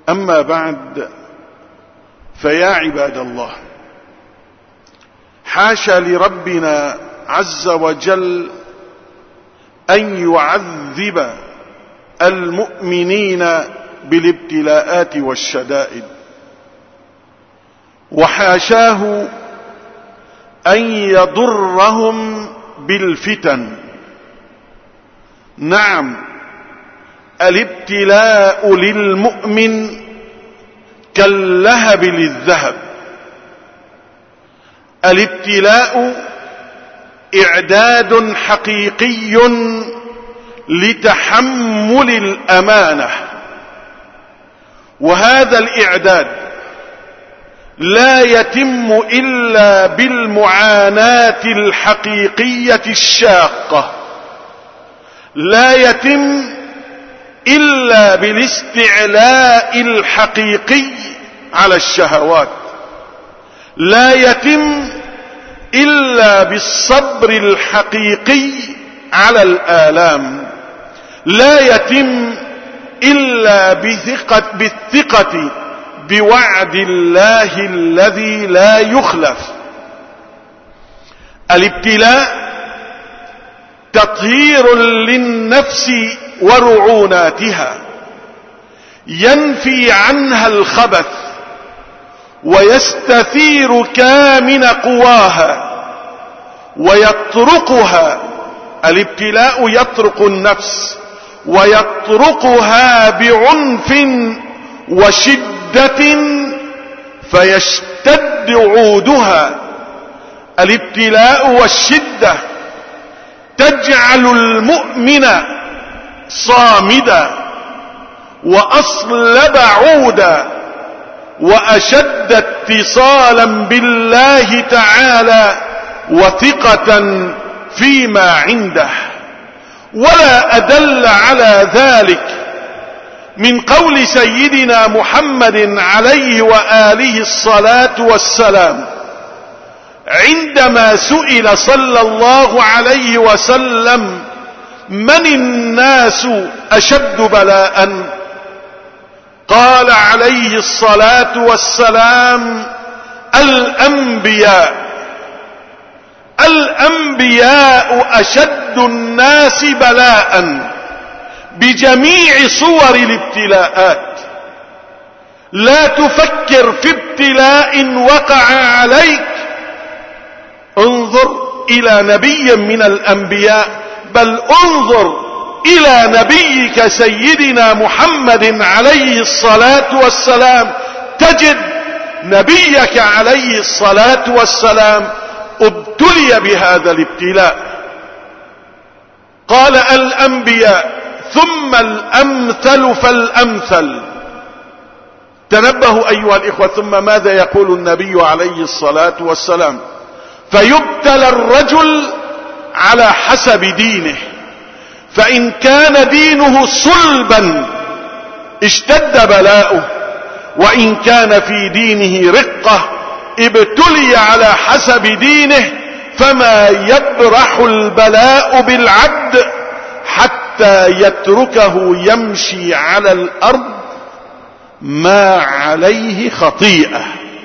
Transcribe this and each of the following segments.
أما بعد، فيا عباد الله، حاشا لربنا عز وجل أن يعذب المؤمنين بالابتلاءات والشدائد، وحاشاه أن يضرهم بالفتن. نعم، الابتلاء للمؤمن كاللهب للذهب. الابتلاء إعداد حقيقي لتحمل الأمانة، وهذا الإعداد لا يتم إلا بالمعاناة الحقيقية الشاقة، لا يتم إلا بالاستعلاء الحقيقي على الشهوات، لا يتم إلا بالصبر الحقيقي على الآلام، لا يتم إلا بالثقة بوعد الله الذي لا يخلف. الابتلاء تطهير للنفس ورعوناتها، ينفي عنها الخبث ويستثير كامن قواها ويطرقها. الابتلاء يطرق النفس ويطرقها بعنف وشدة فيشتد عودها. الابتلاء والشدة تجعل المؤمن صامدا وأصلب عودا وأشد اتصالا بالله تعالى وثقة فيما عنده. ولا أدل على ذلك من قول سيدنا محمد عليه وآله الصلاة والسلام عندما سئل صلى الله عليه وسلم: من الناس أشد بلاء؟ قال عليه الصلاة والسلام: الأنبياء. الأنبياء أشد الناس بلاء بجميع صور الابتلاءات. لا تفكر في ابتلاء وقع عليك، انظر إلى نبي من الأنبياء، بل انظر إلى نبيك سيدنا محمد عليه الصلاة والسلام، تجد نبيك عليه الصلاة والسلام ابتلي بهذا الابتلاء. قال: الأنبياء ثم الأمثل فالأمثل. تنبهوا أيها الإخوة، ثم ماذا يقول النبي عليه الصلاة والسلام؟ فيبتلى الرجل على حسب دينه، فإن كان دينه صلبا اشتد بلاؤه، وإن كان في دينه رقة ابتلي على حسب دينه، فما يبرح البلاء بالعبد حتى يتركه يمشي على الأرض ما عليه خطيئة.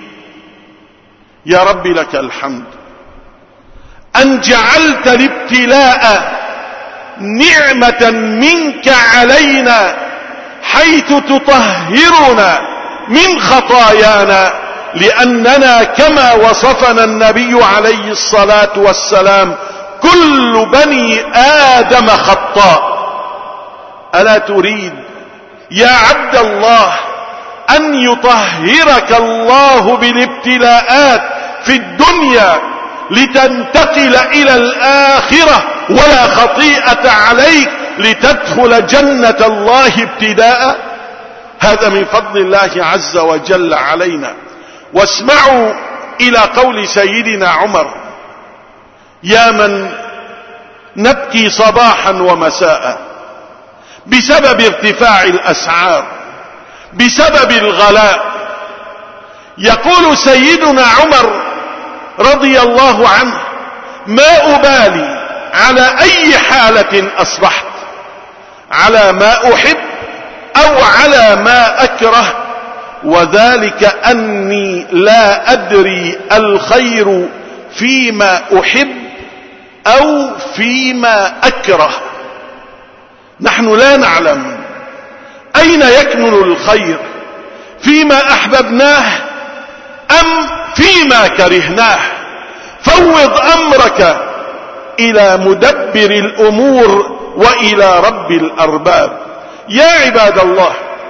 يا رب لك الحمد أن جعلت الابتلاء نعمة منك علينا، حيث تطهرنا من خطايانا، لأننا كما وصفنا النبي عليه الصلاة والسلام: كل بني آدم خطاء. ألا تريد يا عبد الله أن يطهرك الله بالابتلاءات في الدنيا لتنتقل إلى الآخرة ولا خطيئة عليك لتدخل جنة الله ابتداء؟ هذا من فضل الله عز وجل علينا. واسمعوا إلى قول سيدنا عمر: يا من نبكي صباحا ومساء بسبب ارتفاع الأسعار، بسبب الغلاء. يقول سيدنا عمر رضي الله عنه: ما أبالي على أي حالة أصبحت، على ما أحب أو على ما أكره، وذلك أني لا أدري الخير فيما أحب أو فيما أكره. نحن لا نعلم أين يكمن الخير، فيما أحببناه أم فيما كرهناه. فوض أمرك إلى مدبر الأمور وإلى رب الأرباب. يا عباد الله،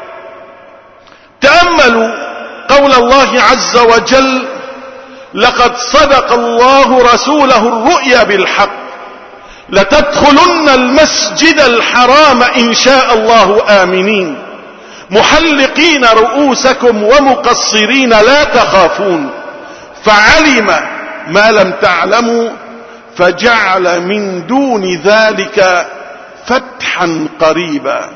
تأملوا قول الله عز وجل: لقد صدق الله رسوله الرؤيا بالحق لتدخلن المسجد الحرام إن شاء الله آمنين محلقين رؤوسكم ومقصرين لا تخافون فعلم ما لم تعلموا فجعل من دون ذلك فتحا قريبا.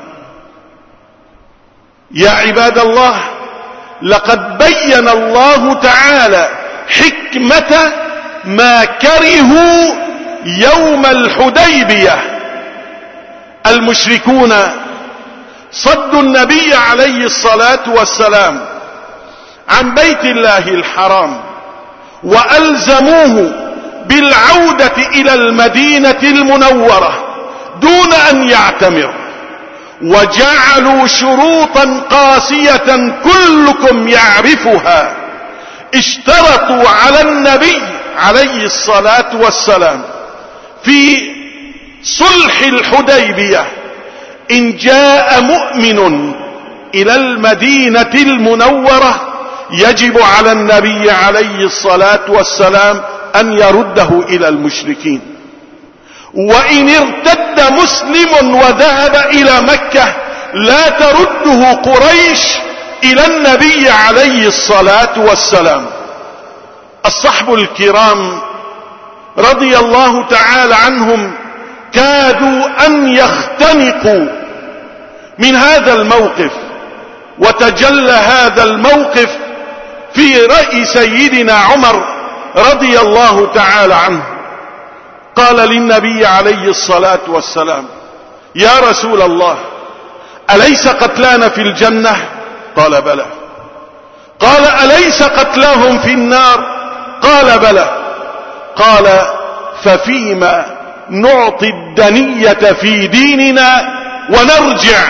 يا عباد الله، لقد بين الله تعالى حكمة ما كرهوا يوم الحديبية. المشركون صدوا النبي عليه الصلاة والسلام عن بيت الله الحرام وألزموه بالعودة إلى المدينة المنورة دون أن يعتمر، وجعلوا شروطا قاسية كلكم يعرفها. اشترطوا على النبي عليه الصلاة والسلام في صلح الحديبية: إن جاء مؤمن إلى المدينة المنورة يجب على النبي عليه الصلاة والسلام أن يرده إلى المشركين، وإن ارتد مسلم وذهب إلى مكة لا ترده قريش إلى النبي عليه الصلاة والسلام. الصحب الكرام رضي الله تعالى عنهم كادوا أن يختنقوا من هذا الموقف، وتجلى هذا الموقف في رأي سيدنا عمر رضي الله تعالى عنه. قال للنبي عليه الصلاة والسلام: يا رسول الله، أليس قتلانا في الجنة؟ قال بلى. قال: أليس قتلاهم في النار؟ قال بلى. قال: ففيما نعطي الدنية في ديننا ونرجع؟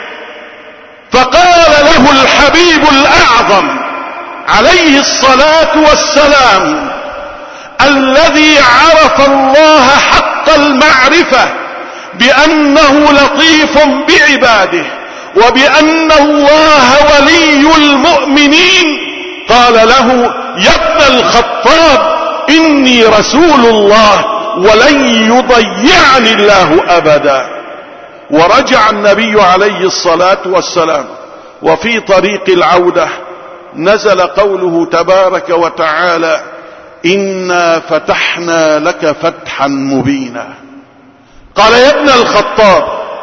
فقال له الحبيب الأعظم عليه الصلاة والسلام الذي عرف الله حق المعرفة بأنه لطيف بعباده وبأن الله ولي المؤمنين، قال له: يا ابن الخطاب، إني رسول الله ولن يضيعني الله أبدا. ورجع النبي عليه الصلاة والسلام، وفي طريق العودة نزل قوله تبارك وتعالى: إنا فتحنا لك فتحا مبينا. قال: يا ابن الخطاب،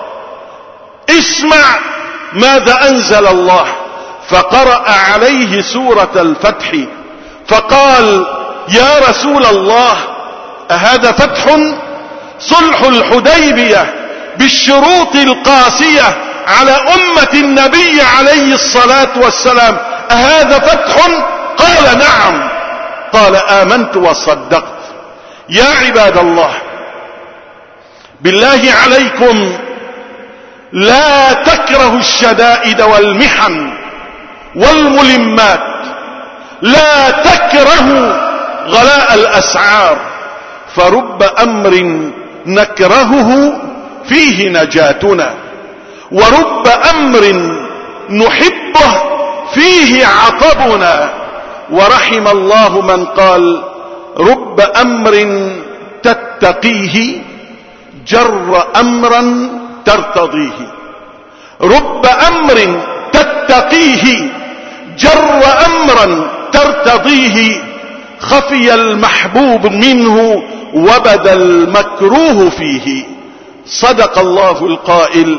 اسمع ماذا أنزل الله. فقرأ عليه سورة الفتح فقال: يا رسول الله، أهذا فتح؟ صلح الحديبية بالشروط القاسية على أمة النبي عليه الصلاة والسلام، أهذا فتح؟ قال: نعم. قال: آمنت وصدقت. يا عباد الله، بالله عليكم لا تكرهوا الشدائد والمحن والملمات، لا تكرهوا غلاء الأسعار، فرب أمر نكرهه فيه نجاتنا، ورب أمر نحبه فيه عطبنا. ورحم الله من قال: رب أمر تتقيه جر أمرا ترتضيه. رب أمر تتقيه جر أمرا ترتضيه، خفي المحبوب منه وبدا المكروه فيه. صدق الله القائل: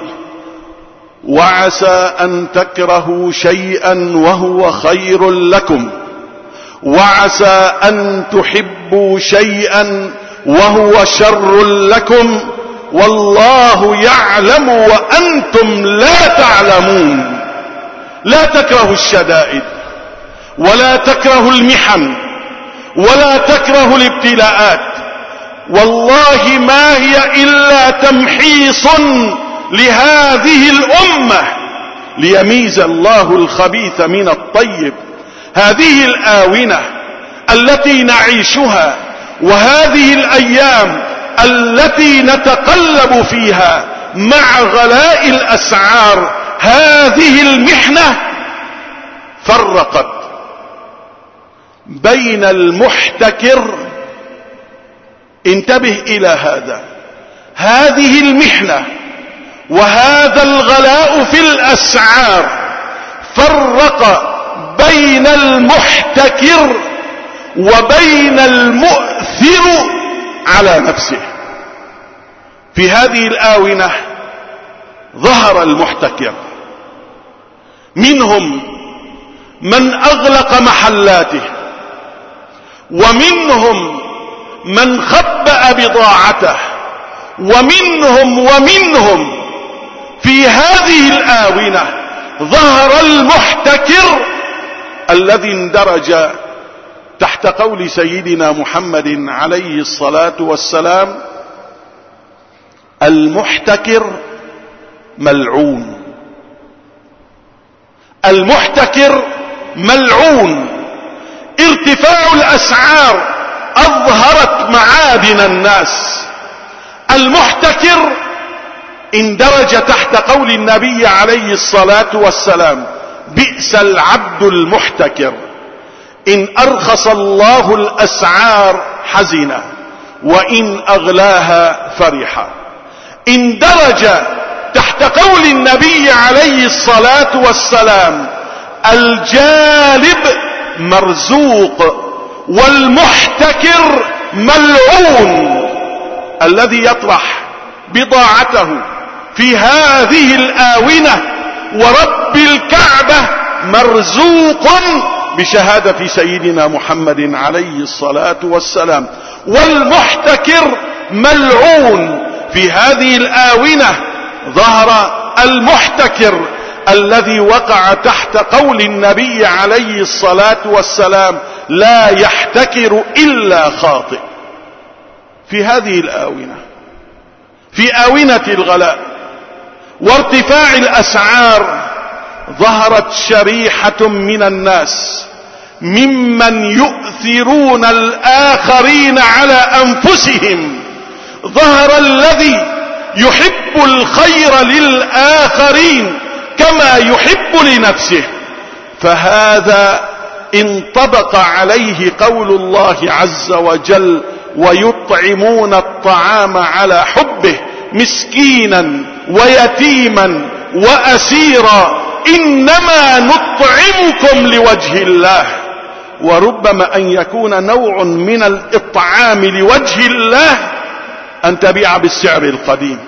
وعسى أن تكرهوا شيئا وهو خير لكم، وعسى أن تحبوا شيئا وهو شر لكم، والله يعلم وأنتم لا تعلمون. لا تكره الشدائد ولا تكره المحن ولا تكره الابتلاءات، والله ما هي إلا تمحيص لهذه الأمة ليميز الله الخبيث من الطيب. هذه الآونة التي نعيشها وهذه الأيام التي نتقلب فيها مع غلاء الأسعار، هذه المحنة فرقت بين المحتكر. انتبه إلى هذا، هذه المحنة وهذا الغلاء في الأسعار فرق بين المحتكر وبين المؤثر على نفسه. في هذه الآونة ظهر المحتكر، منهم من أغلق محلاته، ومنهم من خبأ بضاعته، ومنهم في هذه الآونة ظهر المحتكر الذي اندرج تحت قول سيدنا محمد عليه الصلاة والسلام: المحتكر ملعون. المحتكر ملعون. ارتفاع الأسعار أظهرت معادن الناس. المحتكر اندرج تحت قول النبي عليه الصلاة والسلام: بئس العبد المحتكر، إن أرخص الله الأسعار حزن وإن أغلاها فرح. اندرج تحت قول النبي عليه الصلاة والسلام: الجالب مرزوق والمحتكر ملعون. الذي يطرح بضاعته في هذه الآونة ورب الكعبة مرزوق بشهادة سيدنا محمد عليه الصلاة والسلام، والمحتكر ملعون. في هذه الآونة ظهر المحتكر الذي وقع تحت قول النبي عليه الصلاة والسلام: لا يحتكر إلا خاطئ. في هذه الآونة، في آونة الغلاء وارتفاع الأسعار، ظهرت شريحة من الناس ممن يؤثرون الآخرين على أنفسهم. ظهر الذي يحب الخير للآخرين كما يحب لنفسه، فهذا انطبق عليه قول الله عز وجل: ويطعمون الطعام على حبه مسكينا ويتيما وأسيرا إنما نطعمكم لوجه الله. وربما أن يكون نوع من الإطعام لوجه الله أن تبيع بالسعر القديم.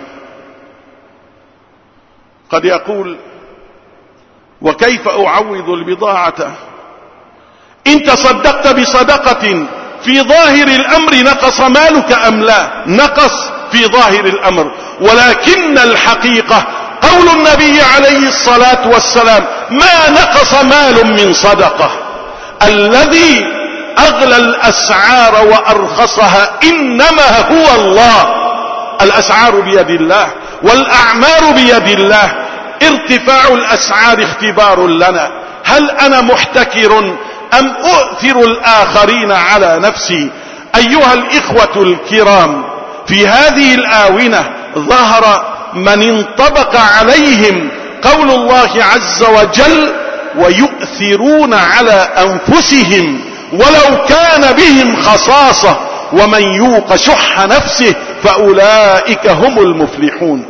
قد يقول: وكيف أعوض البضاعة؟ إن تصدقت بصدقة في ظاهر الأمر نقص مالك أم لا؟ نقص في ظاهر الأمر، ولكن الحقيقة قول النبي عليه الصلاة والسلام: ما نقص مال من صدقة. الذي أغلى الأسعار وأرخصها إنما هو الله. الأسعار بيد الله والأعمار بيد الله. ارتفاع الأسعار اختبار لنا، هل أنا محتكر أم أؤثر الآخرين على نفسي؟ أيها الإخوة الكرام، في هذه الآونة ظهر من انطبق عليهم قول الله عز وجل: ويؤثرون على أنفسهم ولو كان بهم خصاصة ومن يوق شح نفسه فأولئك هم المفلحون.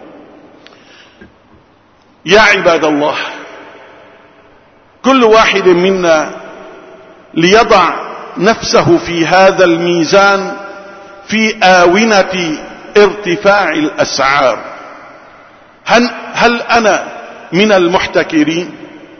يا عباد الله، كل واحد منا ليضع نفسه في هذا الميزان في آونة ارتفاع الأسعار. هل أنا من المحتكرين؟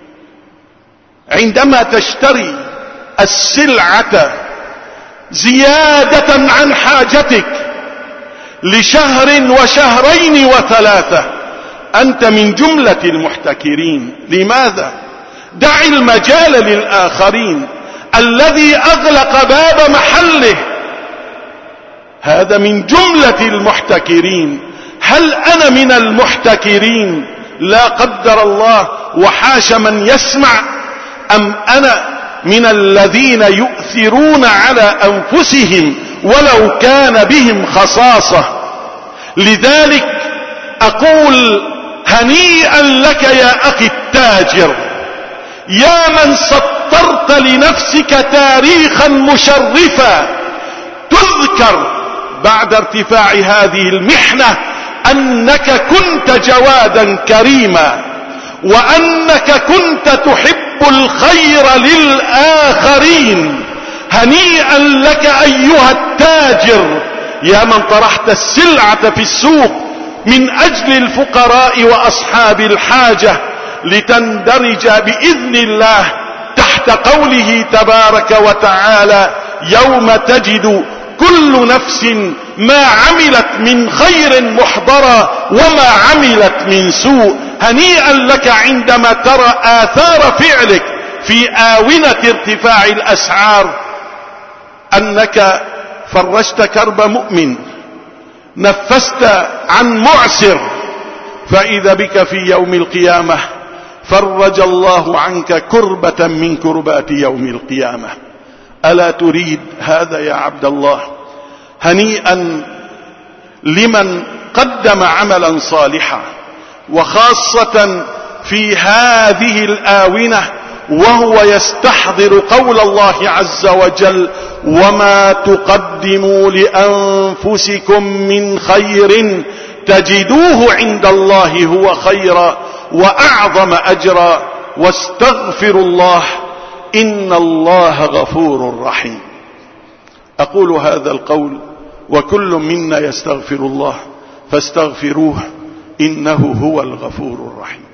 عندما تشتري السلعة زيادة عن حاجتك لشهر وشهرين وثلاثة، أنت من جملة المحتكرين. لماذا؟ دع المجال للآخرين. الذي أغلق باب محله هذا من جملة المحتكرين. هل أنا من المحتكرين لا قدر الله وحاش من يسمع، أم أنا من الذين يؤثرون على أنفسهم ولو كان بهم خصاصة؟ لذلك أقول هنيئا لك يا أخي التاجر، يا من سطرت لنفسك تاريخا مشرفا تذكر بعد ارتفاع هذه المحنة أنك كنت جوادا كريما، وأنك كنت تحب الخير للآخرين. هنيئا لك أيها التاجر يا من طرحت السلعة في السوق من أجل الفقراء وأصحاب الحاجة، لتندرج بإذن الله تحت قوله تبارك وتعالى: يوم تجد كل نفس ما عملت من خير محضرا وما عملت من سوء. هنيئا لك عندما ترى آثار فعلك في آونة ارتفاع الأسعار، أنك فرجت كرب مؤمن، نفست عن معسر، فإذا بك في يوم القيامة فرج الله عنك كربة من كربات يوم القيامة. ألا تريد هذا يا عبد الله؟ هنيئا لمن قدم عملا صالحا، وخاصة في هذه الآونة وهو يستحضر قول الله عز وجل: وما تقدموا لأنفسكم من خير تجدوه عند الله هو خيرا وأعظم أجرا واستغفروا الله إن الله غفور رحيم. أقول هذا القول وكل منا يستغفر الله فاستغفروه إنه هو الغفور الرحيم.